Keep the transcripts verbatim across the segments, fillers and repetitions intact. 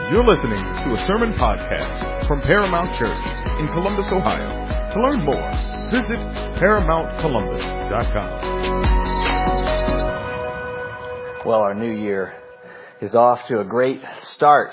You're listening to a sermon podcast from Paramount Church in Columbus, Ohio. To learn more, visit paramount columbus dot com. Well, our new year is off to a great start.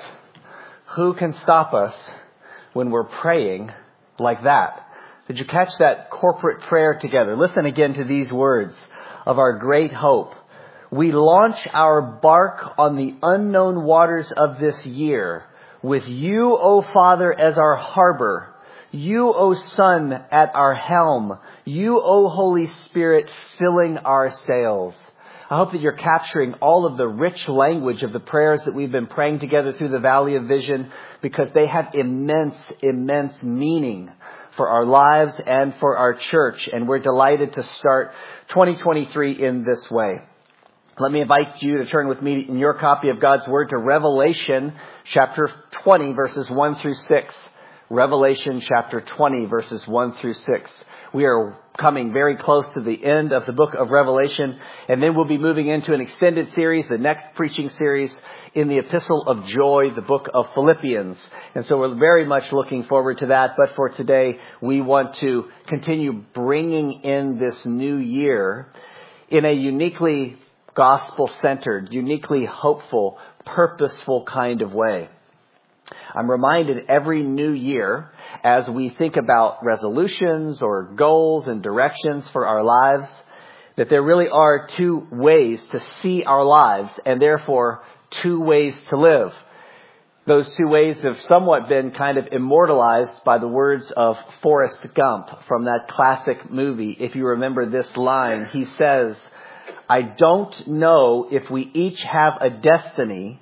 Who can stop us when we're praying like that? Did you catch that corporate prayer together? Listen again to these words of our great hope. We launch our bark on the unknown waters of this year with you, O Father, as our harbor, you, O Son, at our helm, you, O Holy Spirit, filling our sails. I hope that you're capturing all of the rich language of the prayers that we've been praying together through the Valley of Vision, because they have immense, immense meaning for our lives and for our church. And we're delighted to start twenty twenty-three in this way. Let me invite you to turn with me in your copy of God's Word to Revelation chapter twenty, verses one through six. Revelation chapter twenty, verses one through six. We are coming very close to the end of the book of Revelation, and then we'll be moving into an extended series, the next preaching series in the Epistle of Joy, the book of Philippians. And so we're very much looking forward to that. But for today, we want to continue bringing in this new year in a uniquely gospel-centered, uniquely hopeful, purposeful kind of way. I'm reminded every new year, as we think about resolutions or goals and directions for our lives, that there really are two ways to see our lives, and therefore two ways to live. Those two ways have somewhat been kind of immortalized by the words of Forrest Gump from that classic movie. If you remember this line, he says, I don't know if we each have a destiny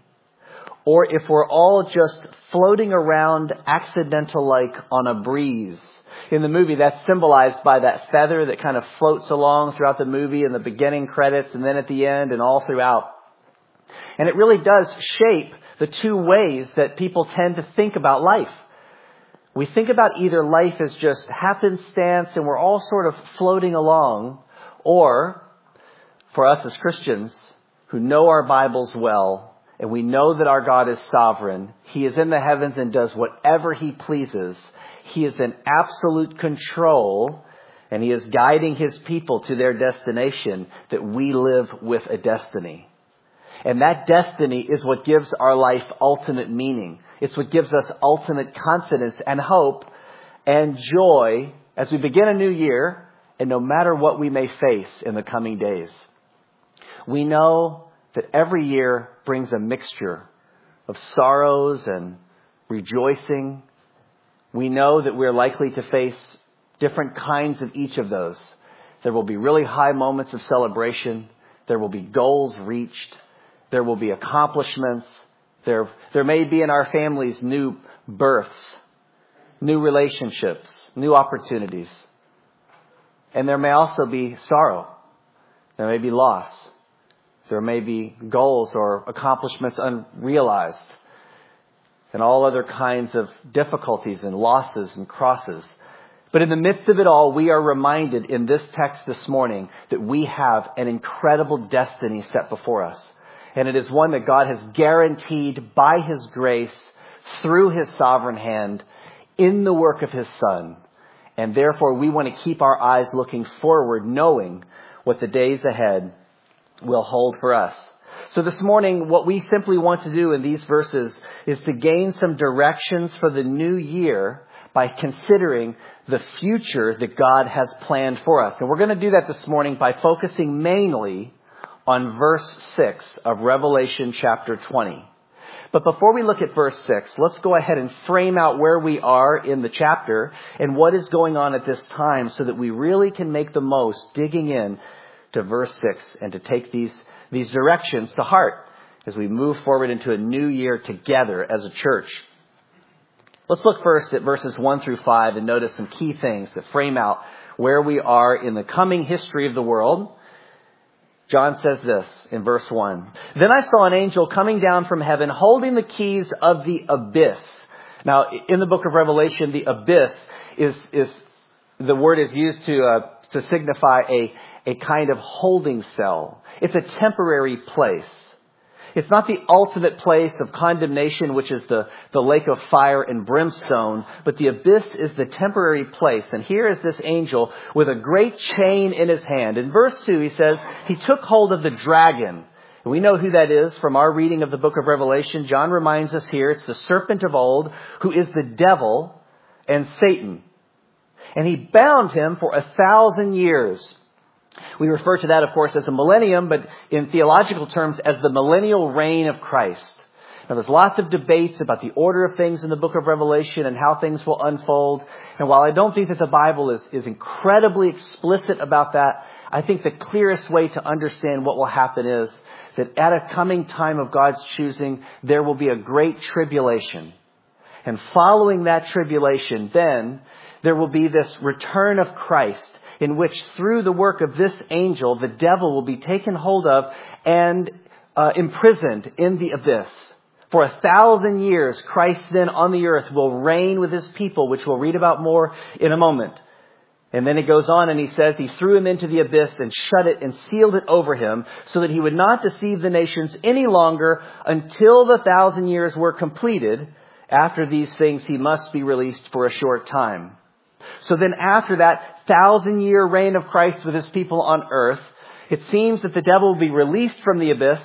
or if we're all just floating around accidental-like on a breeze. In the movie, that's symbolized by that feather that kind of floats along throughout the movie in the beginning credits and then at the end and all throughout. And it really does shape the two ways that people tend to think about life. We think about either life as just happenstance and we're all sort of floating along, or for us as Christians who know our Bibles well and we know that our God is sovereign, He is in the heavens and does whatever He pleases. He is in absolute control and He is guiding His people to their destination, that we live with a destiny. And that destiny is what gives our life ultimate meaning. It's what gives us ultimate confidence and hope and joy as we begin a new year, and no matter what we may face in the coming days. We know that every year brings a mixture of sorrows and rejoicing. We know that we're likely to face different kinds of each of those. There will be really high moments of celebration. There will be goals reached. There will be accomplishments. There, there may be in our families new births, new relationships, new opportunities. And there may also be sorrow. There may be loss. There may be goals or accomplishments unrealized, and all other kinds of difficulties and losses and crosses. But in the midst of it all, we are reminded in this text this morning that we have an incredible destiny set before us. And it is one that God has guaranteed by His grace through His sovereign hand in the work of His Son. And therefore, we want to keep our eyes looking forward, knowing what the days ahead will hold for us. So this morning, what we simply want to do in these verses is to gain some directions for the new year by considering the future that God has planned for us. And we're going to do that this morning by focusing mainly on verse six of Revelation chapter twenty. But before we look at verse six, let's go ahead and frame out where we are in the chapter and what is going on at this time, so that we really can make the most digging in to verse six and to take these, these directions to heart as we move forward into a new year together as a church. Let's look first at verses one through five and notice some key things that frame out where we are in the coming history of the world. John says this in verse one. Then I saw an angel coming down from heaven holding the keys of the abyss. Now, in the book of Revelation, the abyss is, is the word is used to, uh, to signify a, a kind of holding cell. It's a temporary place. It's not the ultimate place of condemnation, which is the, the lake of fire and brimstone, but the abyss is the temporary place. And here is this angel with a great chain in his hand. In verse two, he says, he took hold of the dragon. And we know who that is from our reading of the book of Revelation. John reminds us here, it's the serpent of old, who is the devil and Satan. And he bound him for a thousand years. We refer to that, of course, as a millennium, but in theological terms, as the millennial reign of Christ. Now, there's lots of debates about the order of things in the book of Revelation and how things will unfold. And while I don't think that the Bible is, is incredibly explicit about that, I think the clearest way to understand what will happen is that at a coming time of God's choosing, there will be a great tribulation. And following that tribulation, then there will be this return of Christ, in which through the work of this angel, the devil will be taken hold of and uh, imprisoned in the abyss. For a thousand years, Christ then on the earth will reign with his people, which we'll read about more in a moment. And then it goes on and he says he threw him into the abyss and shut it and sealed it over him so that he would not deceive the nations any longer until the thousand years were completed. After these things, he must be released for a short time. So then after that thousand year reign of Christ with his people on earth, it seems that the devil will be released from the abyss.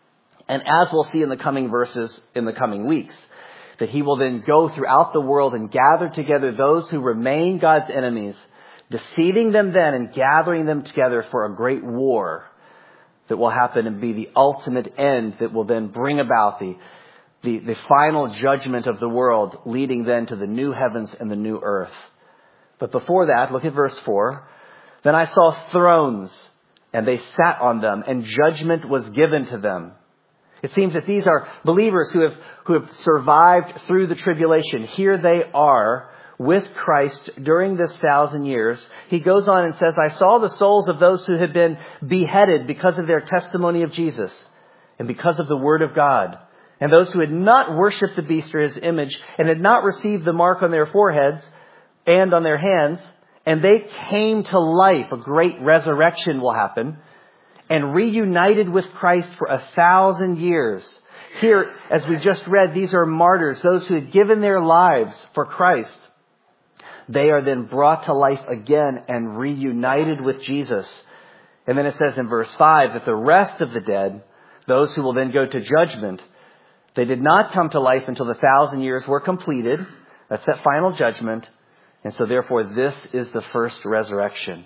And as we'll see in the coming verses, in the coming weeks, that he will then go throughout the world and gather together those who remain God's enemies, deceiving them then and gathering them together for a great war that will happen and be the ultimate end that will then bring about the, the, the final judgment of the world, leading then to the new heavens and the new earth. But before that, look at verse four. Then I saw thrones, and they sat on them, and judgment was given to them. It seems that these are believers who have, who have survived through the tribulation. Here they are with Christ during this thousand years. He goes on and says, I saw the souls of those who had been beheaded because of their testimony of Jesus and because of the word of God. And those who had not worshipped the beast or his image and had not received the mark on their foreheads and on their hands, and they came to life. A great resurrection will happen, and reunited with Christ for a thousand years. Here, as we just read, these are martyrs, those who had given their lives for Christ. They are then brought to life again and reunited with Jesus. And then it says in verse five that the rest of the dead, those who will then go to judgment, they did not come to life until the thousand years were completed. That's that final judgment. And so therefore, this is the first resurrection.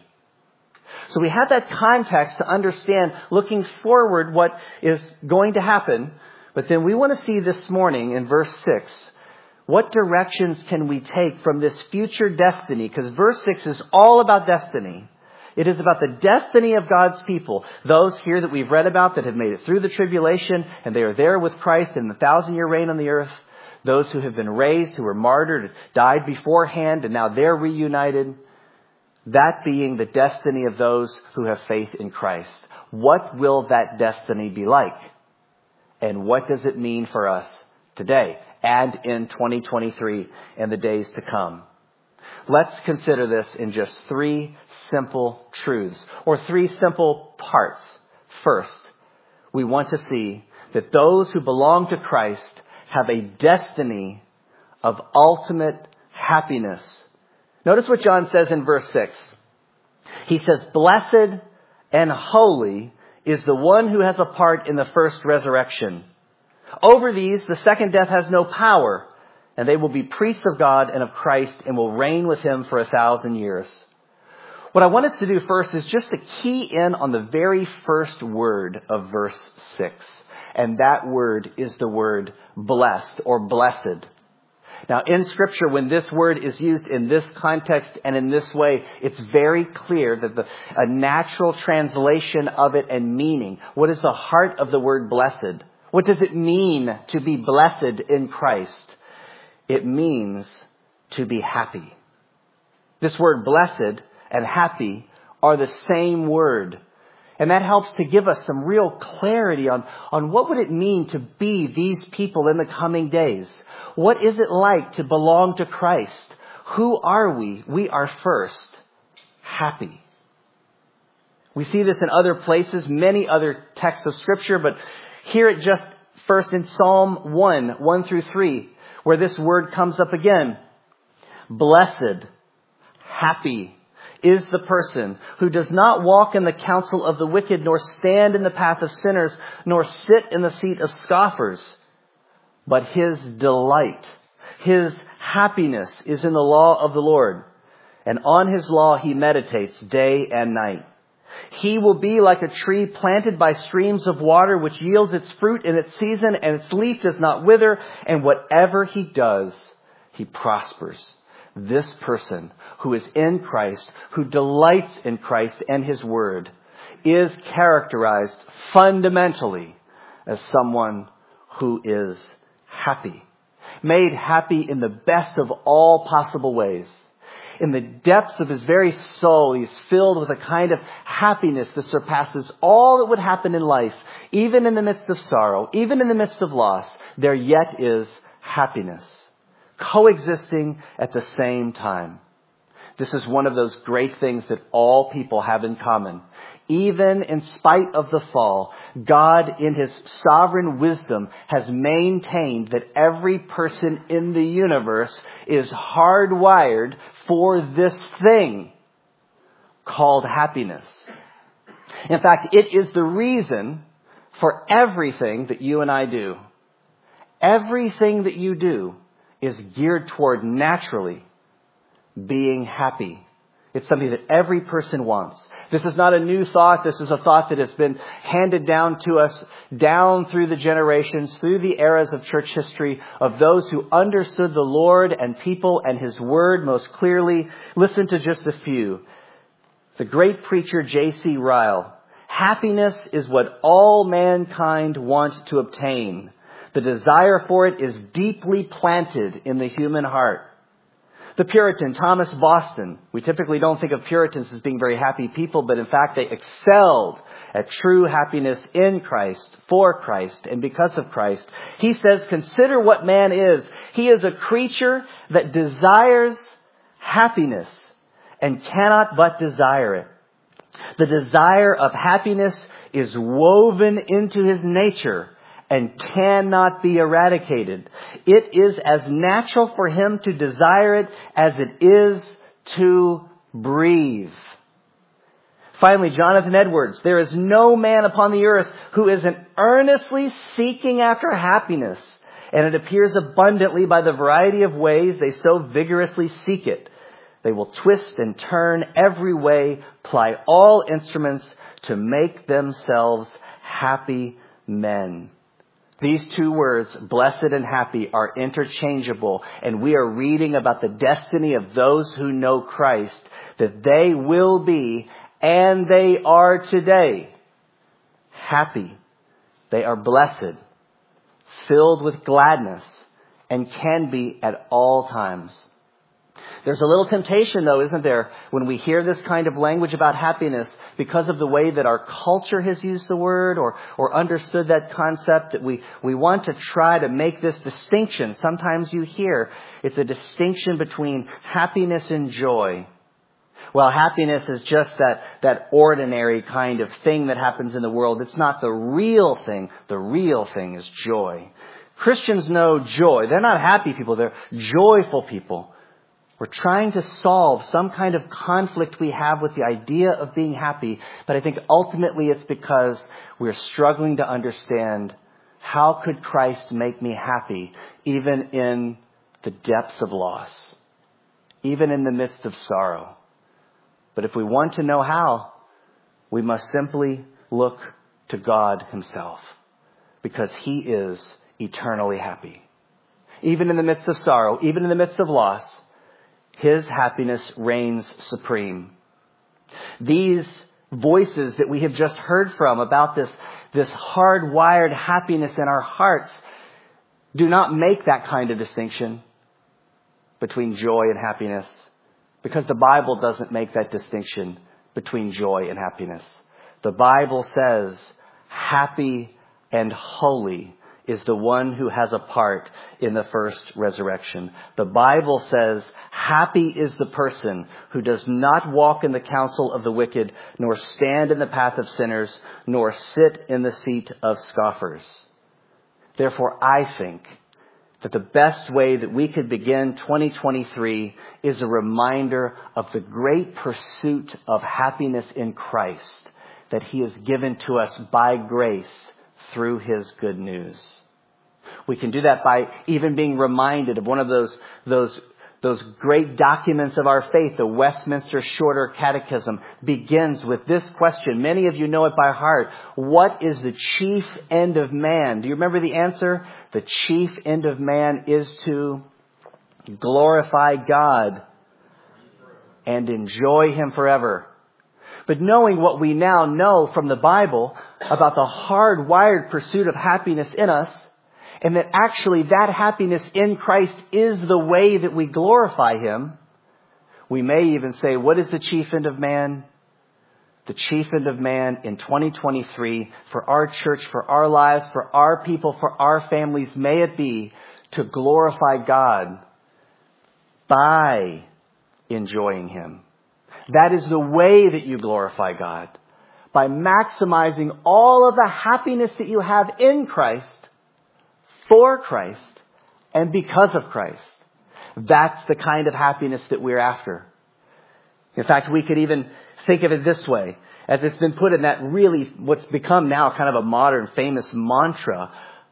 So we have that context to understand, looking forward, what is going to happen. But then we want to see this morning in verse six, what directions can we take from this future destiny? Because verse six is all about destiny. It is about the destiny of God's people. Those here that we've read about that have made it through the tribulation, and they are there with Christ in the thousand-year reign on the earth. Those who have been raised, who were martyred, died beforehand, and now they're reunited. That being the destiny of those who have faith in Christ. What will that destiny be like? And what does it mean for us today and in twenty twenty-three and the days to come? Let's consider this in just three simple truths, or three simple parts. First, we want to see that those who belong to Christ have a destiny of ultimate happiness. Notice what John says in verse six. He says, blessed and holy is the one who has a part in the first resurrection. Over these, the second death has no power, and they will be priests of God and of Christ and will reign with him for a thousand years. What I want us to do first is just to key in on the very first word of verse six. And that word is the word blessed or blessed. Now, in Scripture, when this word is used in this context and in this way, it's very clear that the, a natural translation of it and meaning. What is the heart of the word blessed? What does it mean to be blessed in Christ? It means to be happy. This word blessed and happy are the same word. And that helps to give us some real clarity on, on what would it mean to be these people in the coming days. What is it like to belong to Christ? Who are we? We are first happy. We see this in other places, many other texts of Scripture, but Hear it just first in Psalm one, one through three, where this word comes up again. Blessed, happy is the person who does not walk in the counsel of the wicked, nor stand in the path of sinners, nor sit in the seat of scoffers. But his delight, his happiness is in the law of the Lord, and on his law he meditates day and night. He will be like a tree planted by streams of water, which yields its fruit in its season, and its leaf does not wither, and whatever he does, he prospers. This person who is in Christ, who delights in Christ and his word, is characterized fundamentally as someone who is happy. Made happy in the best of all possible ways. In the depths of his very soul, he's filled with a kind of happiness that surpasses all that would happen in life. Even in the midst of sorrow, even in the midst of loss, there yet is happiness, coexisting at the same time. This is one of those great things that all people have in common. Even in spite of the fall, God in his sovereign wisdom has maintained that every person in the universe is hardwired for this thing called happiness. In fact, it is the reason for everything that you and I do. Everything that you do is geared toward naturally being happy. It's something that every person wants. This is not a new thought. This is a thought that has been handed down to us down through the generations, through the eras of church history, of those who understood the Lord and people and his word most clearly. Listen to just a few. The great preacher J C Ryle. Happiness is what all mankind wants to obtain. The desire for it is deeply planted in the human heart. The Puritan, Thomas Boston. We typically don't think of Puritans as being very happy people, but in fact they excelled at true happiness in Christ, for Christ, and because of Christ. He says, consider what man is. He is a creature that desires happiness and cannot but desire it. The desire of happiness is woven into his nature and cannot be eradicated. It is as natural for him to desire it as it is to breathe. Finally, Jonathan Edwards. There is no man upon the earth who isn't earnestly seeking after happiness, and it appears abundantly by the variety of ways they so vigorously seek it. They will twist and turn every way, ply all instruments to make themselves happy men. These two words, blessed and happy, are interchangeable, and we are reading about the destiny of those who know Christ, that they will be, and they are today, happy. They are blessed, filled with gladness, and can be at all times. There's a little temptation, though, isn't there, when we hear this kind of language about happiness, because of the way that our culture has used the word or, or understood that concept, that we, we want to try to make this distinction. Sometimes you hear it's a distinction between happiness and joy. Well, happiness is just that, that ordinary kind of thing that happens in the world. It's not the real thing. The real thing is joy. Christians know joy. They're not happy people. They're joyful people. We're trying to solve some kind of conflict we have with the idea of being happy, but I think ultimately it's because we're struggling to understand, how could Christ make me happy even in the depths of loss, even in the midst of sorrow? But if we want to know how, we must simply look to God himself, because he is eternally happy. Even in the midst of sorrow, even in the midst of loss, his happiness reigns supreme. These voices that we have just heard from about this, this hardwired happiness in our hearts do not make that kind of distinction between joy and happiness, because the Bible doesn't make that distinction between joy and happiness. The Bible says, happy and holy is the one who has a part in the first resurrection. The Bible says, happy is the person who does not walk in the counsel of the wicked, nor stand in the path of sinners, nor sit in the seat of scoffers. Therefore, I think that the best way that we could begin twenty twenty-three is a reminder of the great pursuit of happiness in Christ that He has given to us by grace through His good news. We can do that by even being reminded of one of those, those, those great documents of our faith. The Westminster Shorter Catechism begins with this question. Many of you know it by heart. What is the chief end of man? Do you remember the answer? The chief end of man is to glorify God and enjoy Him forever. But knowing what we now know from the Bible about the hardwired pursuit of happiness in us, and that actually that happiness in Christ is the way that we glorify Him, we may even say, what is the chief end of man? The chief end of man in twenty twenty-three for our church, for our lives, for our people, for our families, may it be to glorify God by enjoying Him. That is the way that you glorify God, by maximizing all of the happiness that you have in Christ, for Christ, and because of Christ. That's the kind of happiness that we're after. In fact, we could even think of it this way, as it's been put in that really, what's become now kind of a modern famous mantra.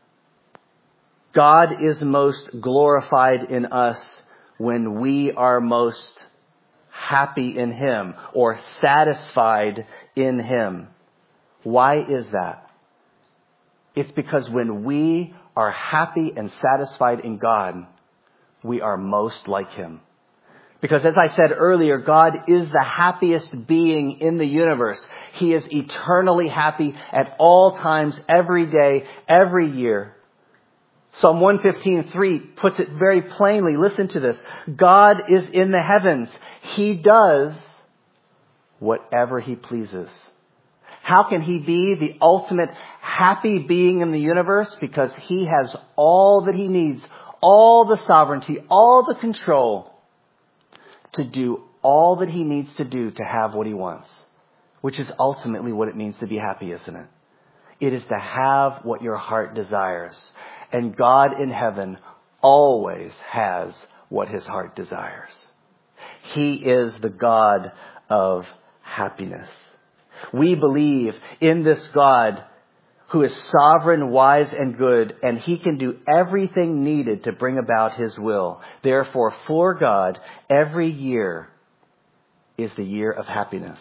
God is most glorified in us when we are most happy in Him or satisfied in Him. Why is that? It's because when we are happy and satisfied in God, we are most like Him. Because as I said earlier, God is the happiest being in the universe. He is eternally happy at all times, every day, every year. Psalm one fifteen three puts it very plainly. Listen to this. God is in the heavens. He does whatever He pleases. How can He be the ultimate happy being in the universe? Because He has all that He needs, all the sovereignty, all the control to do all that He needs to do to have what He wants, which is ultimately what it means to be happy, isn't it? It is to have what your heart desires. And God in heaven always has what His heart desires. He is the God of happiness. We believe in this God who is sovereign, wise, and good, and He can do everything needed to bring about His will. Therefore, for God, every year is the year of happiness.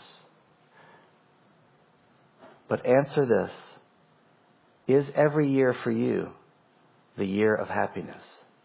But answer this. Is every year for you the year of happiness?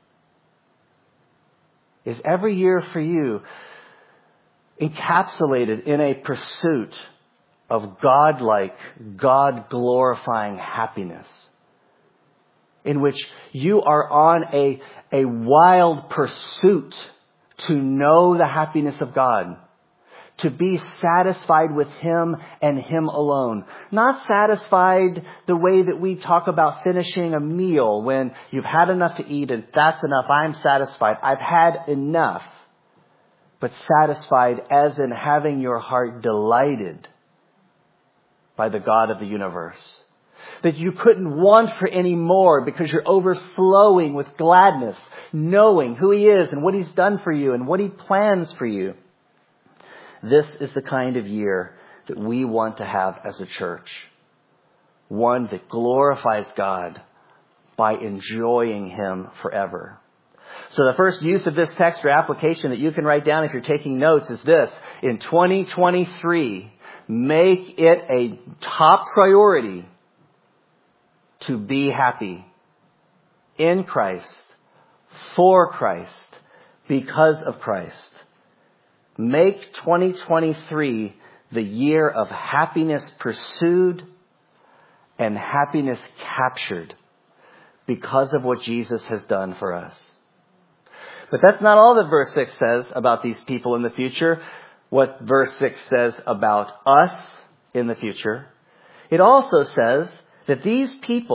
Is every year for you encapsulated in a pursuit of God-like, God-glorifying happiness, in which you are on a, a wild pursuit to know the happiness of God, to be satisfied with Him and Him alone. Not satisfied the way that we talk about finishing a meal when you've had enough to eat and that's enough, I'm satisfied, I've had enough. But satisfied as in having your heart delighted by the God of the universe. That you couldn't want for any more because you're overflowing with gladness, knowing who He is and what He's done for you and what He plans for you. This is the kind of year that we want to have as a church. One that glorifies God by enjoying Him forever. So the first use of this text or application that you can write down if you're taking notes is this. In twenty twenty-three, make it a top priority to be happy in Christ, for Christ, because of Christ. Make twenty twenty-three the year of happiness pursued and happiness captured because of what Jesus has done for us. But that's not all that verse six says about these people in the future. What verse six says about us in the future. It also says that these people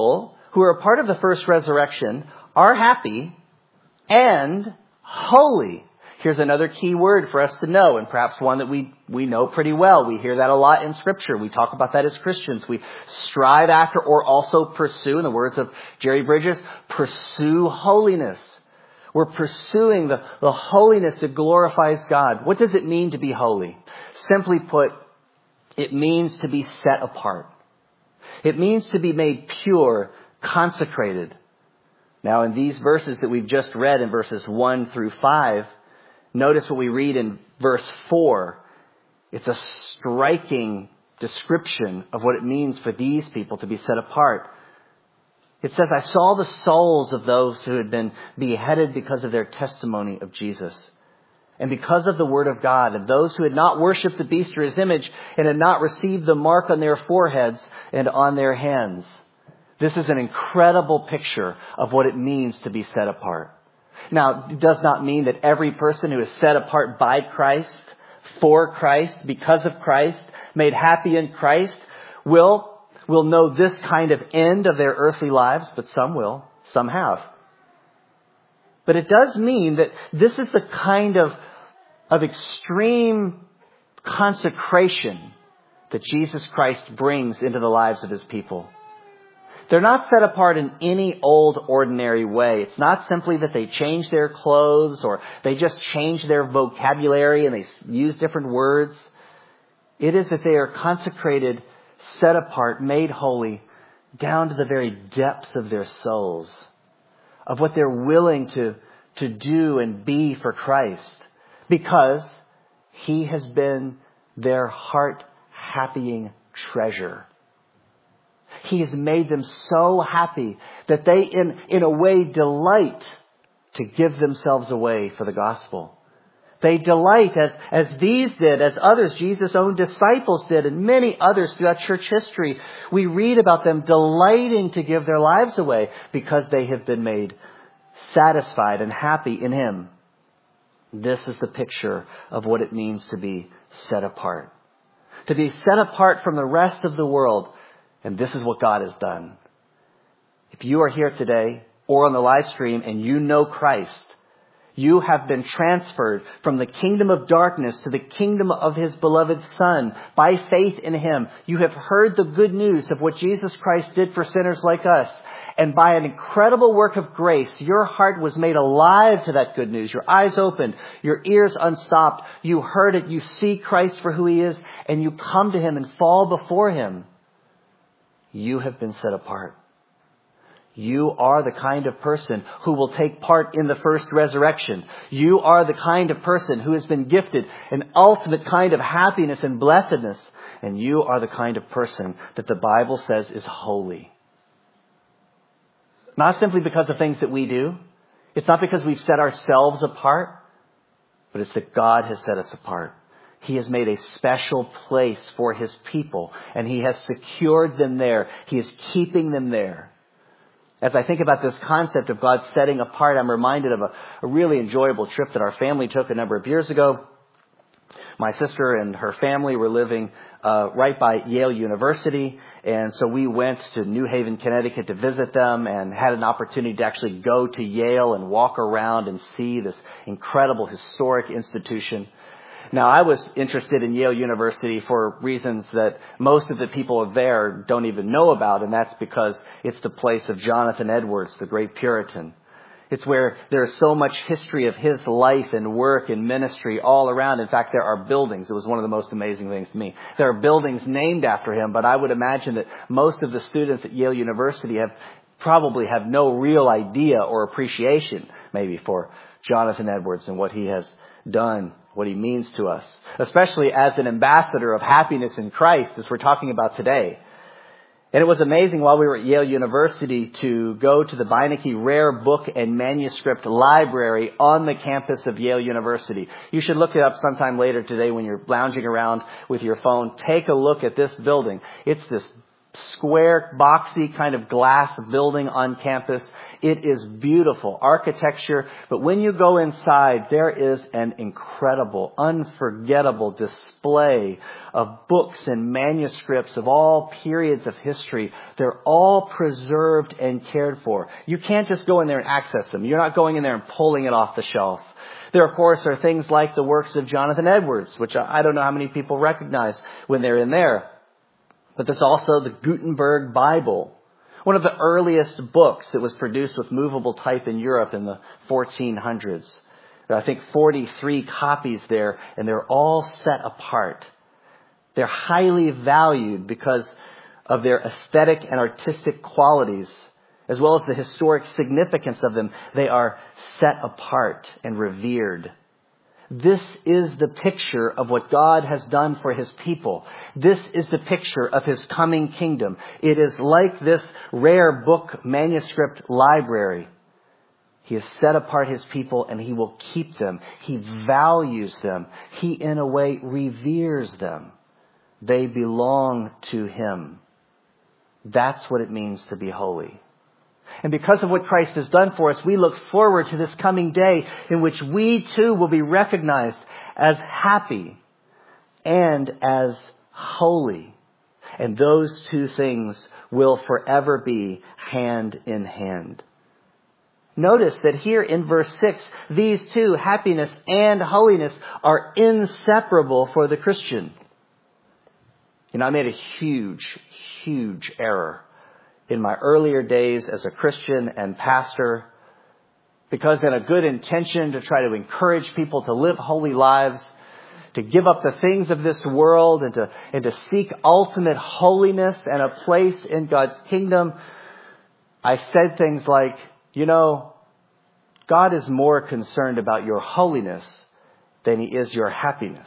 who are a part of the first resurrection are happy and holy. Here's another key word for us to know, and perhaps one that we, we know pretty well. We hear that a lot in Scripture. We talk about that as Christians. We strive after or also pursue, in the words of Jerry Bridges, pursue holiness. We're pursuing the, the holiness that glorifies God. What does it mean to be holy? Simply put, it means to be set apart. It means to be made pure, consecrated. Now, in these verses that we've just read, in verses one through five, notice what we read in verse four. It's a striking description of what it means for these people to be set apart. It says, I saw the souls of those who had been beheaded because of their testimony of Jesus, and because of the word of God, and those who had not worshipped the beast or his image, and had not received the mark on their foreheads and on their hands. This is an incredible picture of what it means to be set apart. Now, it does not mean that every person who is set apart by Christ, for Christ, because of Christ, made happy in Christ, will will know this kind of end of their earthly lives, but some will, some have. But it does mean that this is the kind of, of extreme consecration that Jesus Christ brings into the lives of his people. They're not set apart in any old, ordinary way. It's not simply that they change their clothes or they just change their vocabulary and they use different words. It is that they are consecrated, set apart, made holy, down to the very depths of their souls, of what they're willing to, to do and be for Christ, because he has been their heart-happying treasure. He has made them so happy that they, in, in a way, delight to give themselves away for the gospel. They delight, as, as these did, as others, Jesus' own disciples did, and many others throughout church history. We read about them delighting to give their lives away because they have been made satisfied and happy in him. This is the picture of what it means to be set apart. To be set apart from the rest of the world. And this is what God has done. If you are here today or on the live stream and you know Christ, you have been transferred from the kingdom of darkness to the kingdom of his beloved Son by faith in him. You have heard the good news of what Jesus Christ did for sinners like us. And by an incredible work of grace, your heart was made alive to that good news. Your eyes opened, your ears unstopped. You heard it. You see Christ for who he is, and you come to him and fall before him. You have been set apart. You are the kind of person who will take part in the first resurrection. You are the kind of person who has been gifted an ultimate kind of happiness and blessedness. And you are the kind of person that the Bible says is holy. Not simply because of things that we do. It's not because we've set ourselves apart. But it's that God has set us apart. He has made a special place for his people. And he has secured them there. He is keeping them there. As I think about this concept of God setting apart, I'm reminded of a, a really enjoyable trip that our family took a number of years ago. My sister and her family were living uh, right by Yale University. And so we went to New Haven, Connecticut to visit them and had an opportunity to actually go to Yale and walk around and see this incredible historic institution. Now, I was interested in Yale University for reasons that most of the people there don't even know about, and that's because it's the place of Jonathan Edwards, the great Puritan. It's where there is so much history of his life and work and ministry all around. In fact, there are buildings. It was one of the most amazing things to me. There are buildings named after him, but I would imagine that most of the students at Yale University have probably have no real idea or appreciation maybe for Jonathan Edwards and what he has done, what he means to us, especially as an ambassador of happiness in Christ, as we're talking about today. And it was amazing while we were at Yale University to go to the Beinecke Rare Book and Manuscript Library on the campus of Yale University. You should look it up sometime later today when you're lounging around with your phone. Take a look at this building. It's this square, boxy kind of glass building on campus. It is beautiful architecture, but when you go inside, there is an incredible, unforgettable display of books and manuscripts of all periods of history. They're all preserved and cared for. You can't just go in there and access them. You're not going in there and pulling it off the shelf. There, of course, are things like the works of Jonathan Edwards, which I don't know how many people recognize when they're in there. But there's also the Gutenberg Bible, one of the earliest books that was produced with movable type in Europe in the fourteen hundreds. There are, I think, forty-three copies there, and they're all set apart. They're highly valued because of their aesthetic and artistic qualities, as well as the historic significance of them. They are set apart and revered. This is the picture of what God has done for his people. This is the picture of his coming kingdom. It is like this rare book manuscript library. He has set apart his people and he will keep them. He values them. He, in a way, reveres them. They belong to him. That's what it means to be holy. And because of what Christ has done for us, we look forward to this coming day in which we too will be recognized as happy and as holy. And those two things will forever be hand in hand. Notice that here in verse six, these two, happiness and holiness, are inseparable for the Christian. You know, I made a huge, huge error in my earlier days as a Christian and pastor, because in a good intention to try to encourage people to live holy lives, to give up the things of this world and to, and to seek ultimate holiness and a place in God's kingdom, I said things like, you know, God is more concerned about your holiness than he is your happiness.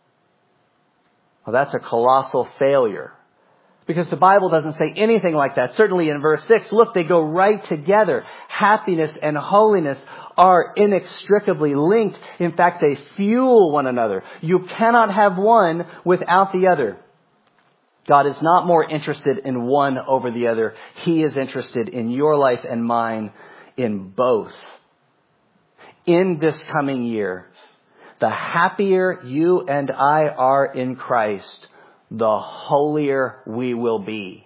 Well, that's a colossal failure. Because the Bible doesn't say anything like that. Certainly in verse six, look, they go right together. Happiness and holiness are inextricably linked. In fact, they fuel one another. You cannot have one without the other. God is not more interested in one over the other. He is interested in your life and mine in both. In this coming year, the happier you and I are in Christ, the holier we will be.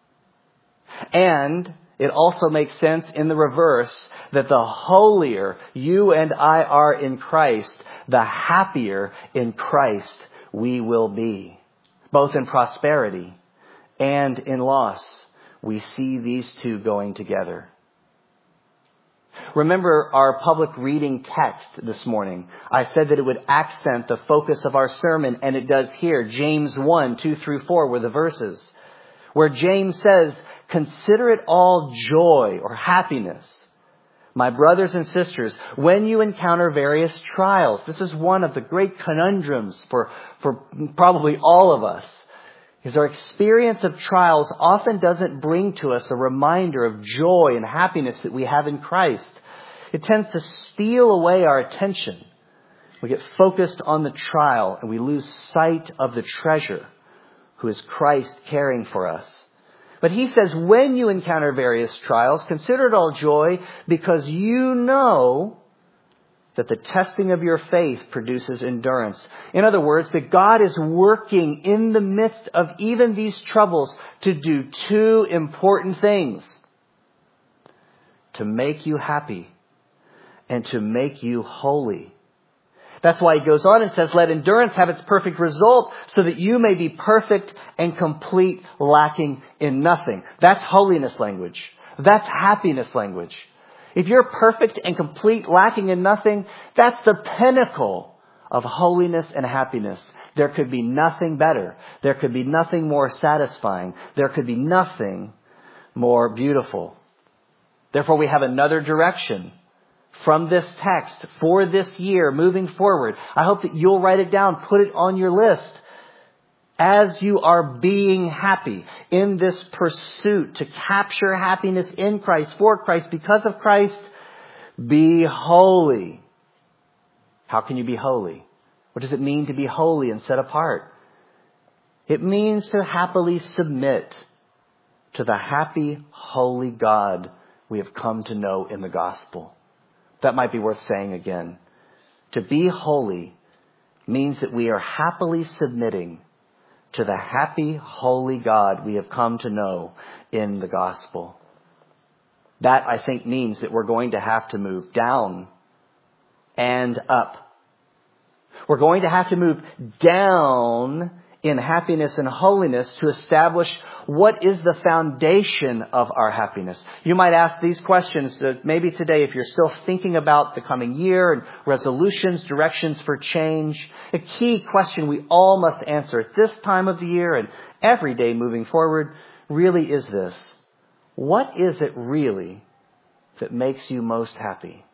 And it also makes sense in the reverse that the holier you and I are in Christ, the happier in Christ we will be. Both in prosperity and in loss, we see these two going together. Remember our public reading text this morning. I said that it would accent the focus of our sermon, and it does here. James one, two through four were the verses where James says, consider it all joy or happiness, my brothers and sisters, when you encounter various trials. This is one of the great conundrums for, for probably all of us. Is our experience of trials often doesn't bring to us a reminder of joy and happiness that we have in Christ. It tends to steal away our attention. We get focused on the trial and we lose sight of the treasure, who is Christ caring for us. But he says, when you encounter various trials, consider it all joy, because you know that the testing of your faith produces endurance. In other words, that God is working in the midst of even these troubles to do two important things: to make you happy and to make you holy. That's why he goes on and says, let endurance have its perfect result, so that you may be perfect and complete, lacking in nothing. That's holiness language. That's happiness language. If you're perfect and complete, lacking in nothing, that's the pinnacle of holiness and happiness. There could be nothing better. There could be nothing more satisfying. There could be nothing more beautiful. Therefore, we have another direction from this text for this year moving forward. I hope that you'll write it down, put it on your list. As you are being happy in this pursuit to capture happiness in Christ, for Christ, because of Christ, be holy. How can you be holy? What does it mean to be holy and set apart? It means to happily submit to the happy, holy God we have come to know in the gospel. That might be worth saying again. To be holy means that we are happily submitting to the happy, holy God we have come to know in the gospel. That, I think, means that we're going to have to move down and up. We're going to have to move down in happiness and holiness to establish what is the foundation of our happiness. You might ask these questions uh, maybe today if you're still thinking about the coming year and resolutions, directions for change. A key question we all must answer at this time of the year and every day moving forward really is this. What is it really that makes you most happy?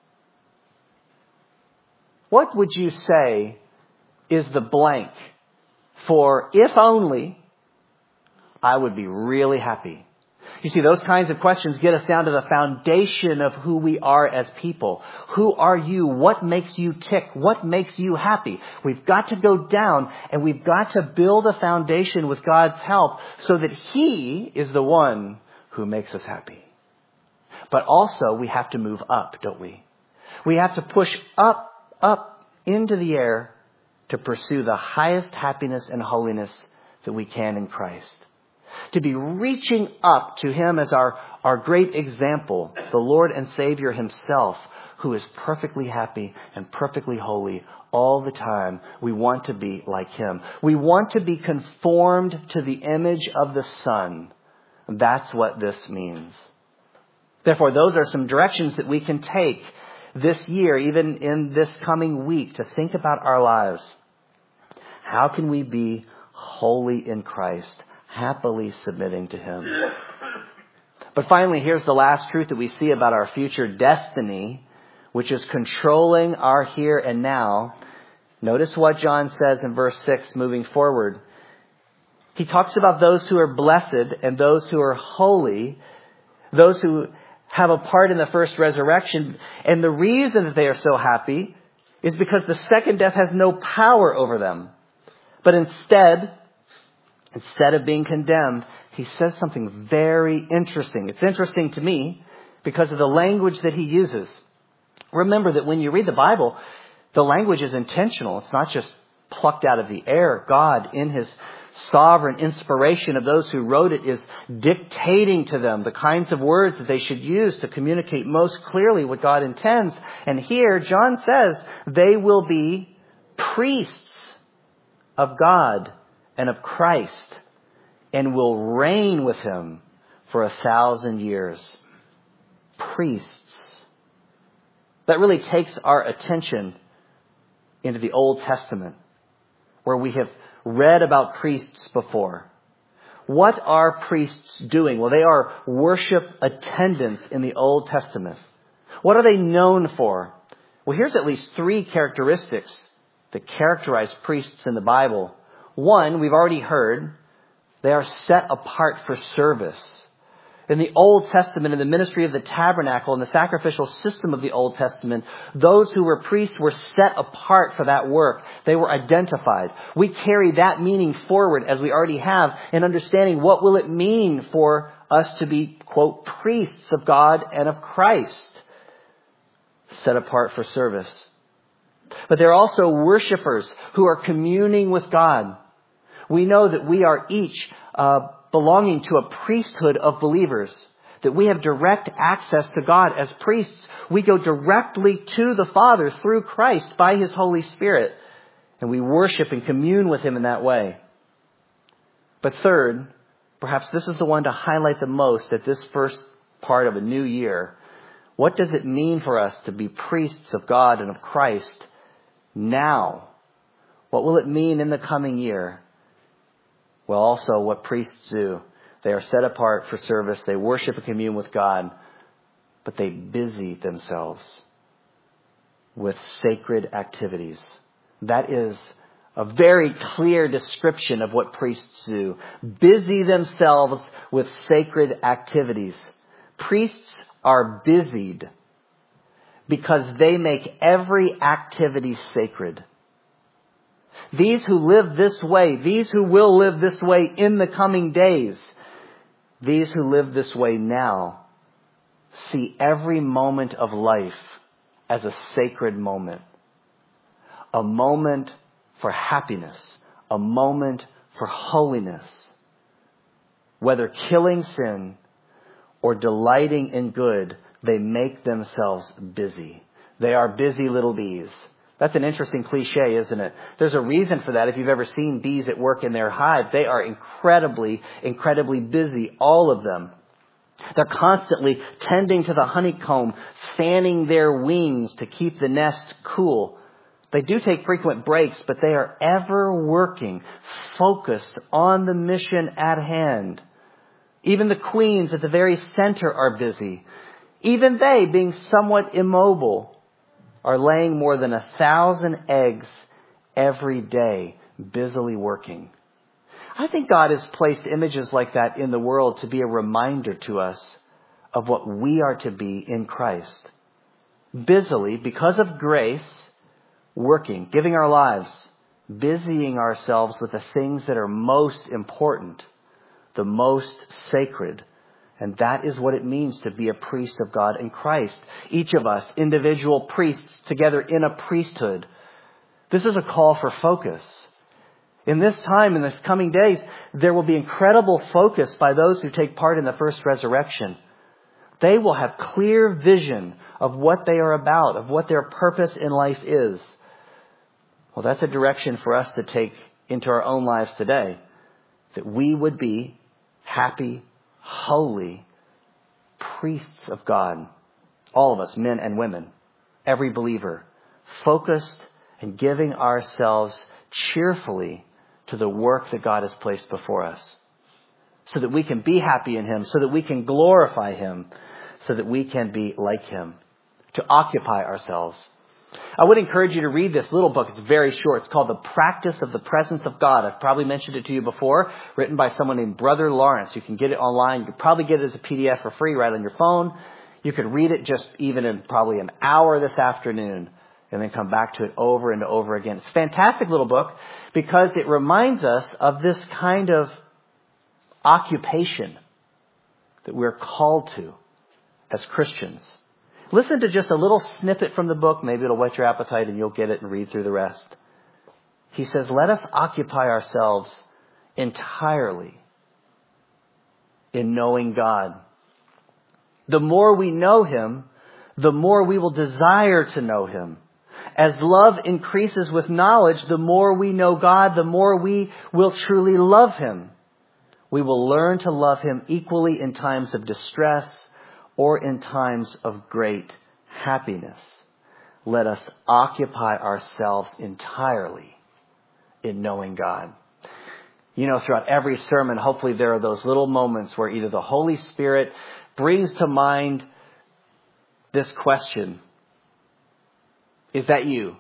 What would you say is the blank for if only I would be really happy? You see, those kinds of questions get us down to the foundation of who we are as people. Who are you? What makes you tick? What makes you happy? We've got to go down and we've got to build a foundation with God's help so that He is the one who makes us happy. But also we have to move up, don't we? We have to push up, up into the air to pursue the highest happiness and holiness that we can in Christ. To be reaching up to Him as our, our great example, the Lord and Savior Himself, who is perfectly happy and perfectly holy all the time. We want to be like Him. We want to be conformed to the image of the Son. That's what this means. Therefore, those are some directions that we can take this year, even in this coming week, to think about our lives. How can we be holy in Christ, happily submitting to Him? But finally, here's the last truth that we see about our future destiny, which is controlling our here and now. Notice what John says in verse six, moving forward. He talks about those who are blessed and those who are holy, those who have a part in the first resurrection. And the reason that they are so happy is because the second death has no power over them. But instead, instead of being condemned, he says something very interesting. It's interesting to me because of the language that he uses. Remember that when you read the Bible, the language is intentional. It's not just plucked out of the air. God, in His sovereign inspiration of those who wrote it, is dictating to them the kinds of words that they should use to communicate most clearly what God intends. And here, John says, they will be priests of God and of Christ and will reign with Him for a thousand years. Priests. That really takes our attention into the Old Testament, where we have read about priests before. What are priests doing? Well, they are worship attendants in the Old Testament. What are they known for? Well, here's at least three characteristics that characterize priests in the Bible. One, we've already heard, they are set apart for service. In the Old Testament, in the ministry of the tabernacle and the sacrificial system of the Old Testament, those who were priests were set apart for that work. They were identified. We carry that meaning forward, as we already have, in understanding what will it mean for us to be, quote, priests of God and of Christ, set apart for service. But they're also worshipers who are communing with God. We know that we are each uh, belonging to a priesthood of believers, that we have direct access to God as priests. We go directly to the Father through Christ by His Holy Spirit, and we worship and commune with Him in that way. But third, perhaps this is the one to highlight the most at this first part of a new year. What does it mean for us to be priests of God and of Christ now? What will it mean in the coming year? Well, also what priests do. They are set apart for service. They worship and commune with God, but they busy themselves with sacred activities. That is a very clear description of what priests do. Busy themselves with sacred activities. Priests are busied because they make every activity sacred. These who live this way, these who will live this way in the coming days, These who live this way now see every moment of life as a sacred moment. A moment for happiness. A moment for holiness. Whether killing sin or delighting in good, they make themselves busy. They are busy little bees. That's an interesting cliche, isn't it? There's a reason for that. If you've ever seen bees at work in their hive, they are incredibly, incredibly busy, all of them. They're constantly tending to the honeycomb, fanning their wings to keep the nest cool. They do take frequent breaks, but they are ever working, focused on the mission at hand. Even the queens at the very center are busy. Even they, being somewhat immobile, are laying more than a thousand eggs every day, busily working. I think God has placed images like that in the world to be a reminder to us of what we are to be in Christ. Busily, because of grace, working, giving our lives, busying ourselves with the things that are most important, the most sacred. And that is what it means to be a priest of God in Christ. Each of us, individual priests, together in a priesthood. This is a call for focus. In this time, in the coming days, there will be incredible focus by those who take part in the first resurrection. They will have clear vision of what they are about, of what their purpose in life is. Well, that's a direction for us to take into our own lives today. That we would be happy, holy priests of God. All of us, men and women, every believer, focused and giving ourselves cheerfully to the work that God has placed before us. So that we can be happy in Him, so that we can glorify Him, so that we can be like Him. To occupy ourselves. I would encourage you to read this little book. It's very short. It's called The Practice of the Presence of God. I've probably mentioned it to you before. Written by someone named Brother Lawrence. You can get it online. You could probably get it as a P D F for free right on your phone. You could read it just even in probably an hour this afternoon. And then come back to it over and over again. It's a fantastic little book because it reminds us of this kind of occupation that we're called to as Christians. Listen to just a little snippet from the book. Maybe it'll whet your appetite and you'll get it and read through the rest. He says, let us occupy ourselves entirely in knowing God. The more we know Him, the more we will desire to know Him. As love increases with knowledge, the more we know God, the more we will truly love Him. We will learn to love Him equally in times of distress or in times of great happiness. Let us occupy ourselves entirely in knowing God. You know, throughout every sermon, hopefully there are those little moments where either the Holy Spirit brings to mind this question. Is that you?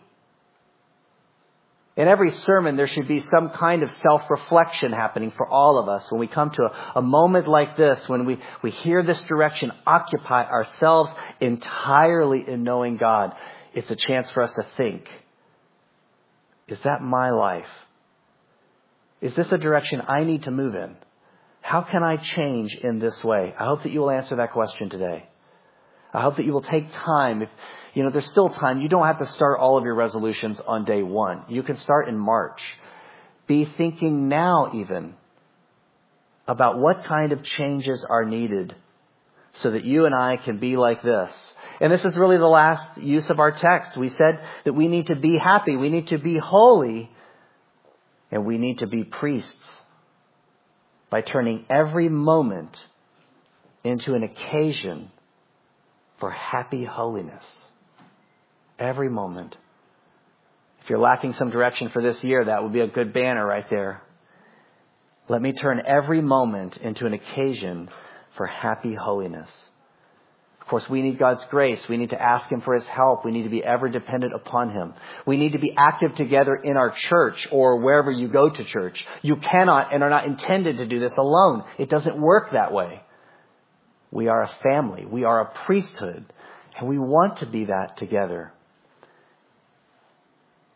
In every sermon, there should be some kind of self-reflection happening for all of us. When we come to a, a moment like this, when we, we hear this direction, occupy ourselves entirely in knowing God, it's a chance for us to think, is that my life? Is this a direction I need to move in? How can I change in this way? I hope that you will answer that question today. I hope that you will take time. If, you know, there's still time. You don't have to start all of your resolutions on day one. You can start in March. Be thinking now even about what kind of changes are needed so that you and I can be like this. And this is really the last use of our text. We said that we need to be happy. We need to be holy. And we need to be priests by turning every moment into an occasion for happy holiness. Every moment. If you're lacking some direction for this year, that would be a good banner right there. Let me turn every moment into an occasion for happy holiness. Of course, we need God's grace. We need to ask Him for His help. We need to be ever dependent upon Him. We need to be active together in our church or wherever you go to church. You cannot and are not intended to do this alone. It doesn't work that way. We are a family. We are a priesthood. And we want to be that together.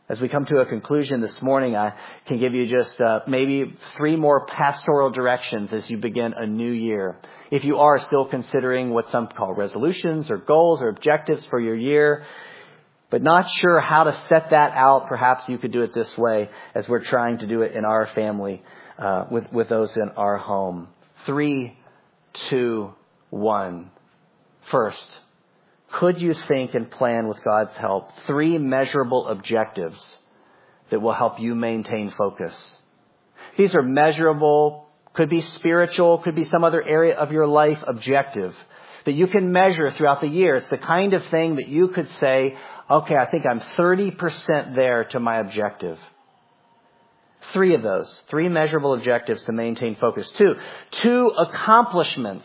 As we come to a conclusion this morning, I can give you just uh, maybe three more pastoral directions as you begin a new year. If you are still considering what some call resolutions or goals or objectives for your year, but not sure how to set that out, perhaps you could do it this way as we're trying to do it in our family uh, with, with those in our home. Three, two, one. First, could you think and plan with God's help three measurable objectives that will help you maintain focus? These are measurable, could be spiritual, could be some other area of your life objective that you can measure throughout the year. It's the kind of thing that you could say, okay, I think I'm thirty percent there to my objective. Three of those, three measurable objectives to maintain focus. Two, two accomplishments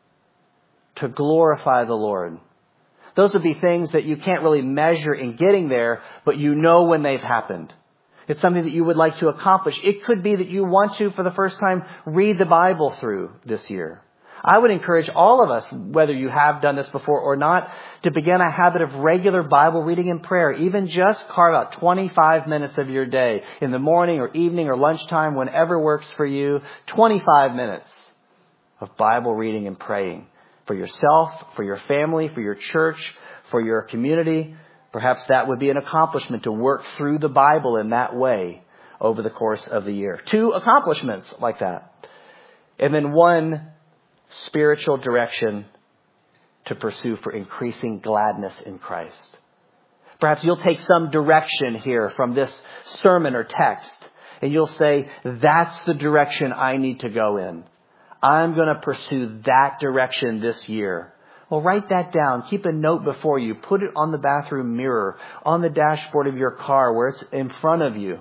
to glorify the Lord. Those would be things that you can't really measure in getting there, but you know when they've happened. It's something that you would like to accomplish. It could be that you want to, for the first time, read the Bible through this year. I would encourage all of us, whether you have done this before or not, to begin a habit of regular Bible reading and prayer. Even just carve out twenty-five minutes of your day in the morning or evening or lunchtime, whenever works for you. twenty-five minutes of Bible reading and praying. For yourself, for your family, for your church, for your community. Perhaps that would be an accomplishment to work through the Bible in that way over the course of the year. Two accomplishments like that. And then one spiritual direction to pursue for increasing gladness in Christ. Perhaps you'll take some direction here from this sermon or text, and you'll say, that's the direction I need to go in. I'm going to pursue that direction this year. Well, write that down. Keep a note before you. Put it on the bathroom mirror, on the dashboard of your car where it's in front of you.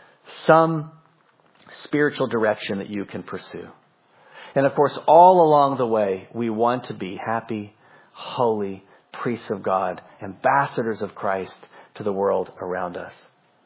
Some spiritual direction that you can pursue. And of course, all along the way, we want to be happy, holy priests of God, ambassadors of Christ to the world around us.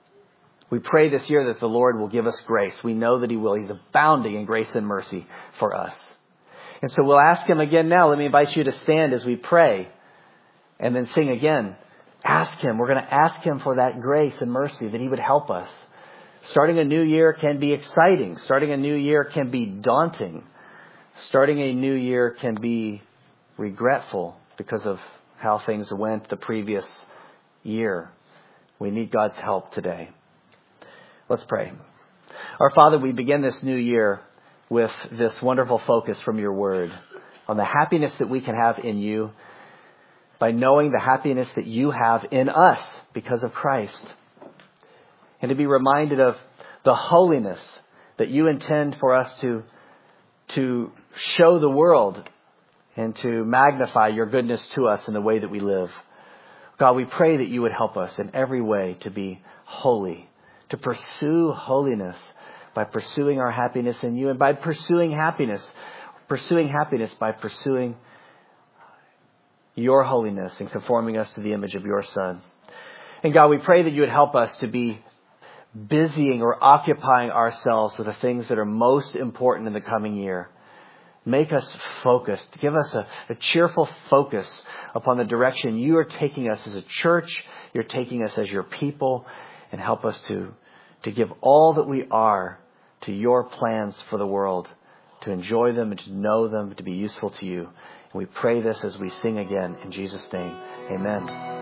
We pray this year that the Lord will give us grace. We know that He will. He's abounding in grace and mercy for us. And so we'll ask Him again now. Let me invite you to stand as we pray and then sing again. Ask Him. We're going to ask Him for that grace and mercy that He would help us. Starting a new year can be exciting. Starting a new year can be daunting. Starting a new year can be regretful because of how things went the previous year. We need God's help today. Let's pray. Our Father, we begin this new year with this wonderful focus from your word on the happiness that we can have in you by knowing the happiness that you have in us because of Christ. And to be reminded of the holiness that you intend for us to, to show the world and to magnify your goodness to us in the way that we live. God, we pray that you would help us in every way to be holy, to pursue holiness by pursuing our happiness in you, and by pursuing happiness, pursuing happiness by pursuing your holiness and conforming us to the image of your Son. And God, we pray that you would help us to be busying or occupying ourselves with the things that are most important in the coming year. Make us focused. Give us a, a cheerful focus upon the direction you are taking us as a church. You're taking us as your people, and help us to, to give all that we are to your plans for the world, to enjoy them and to know them, to be useful to you. And we pray this as we sing again in Jesus' name. Amen.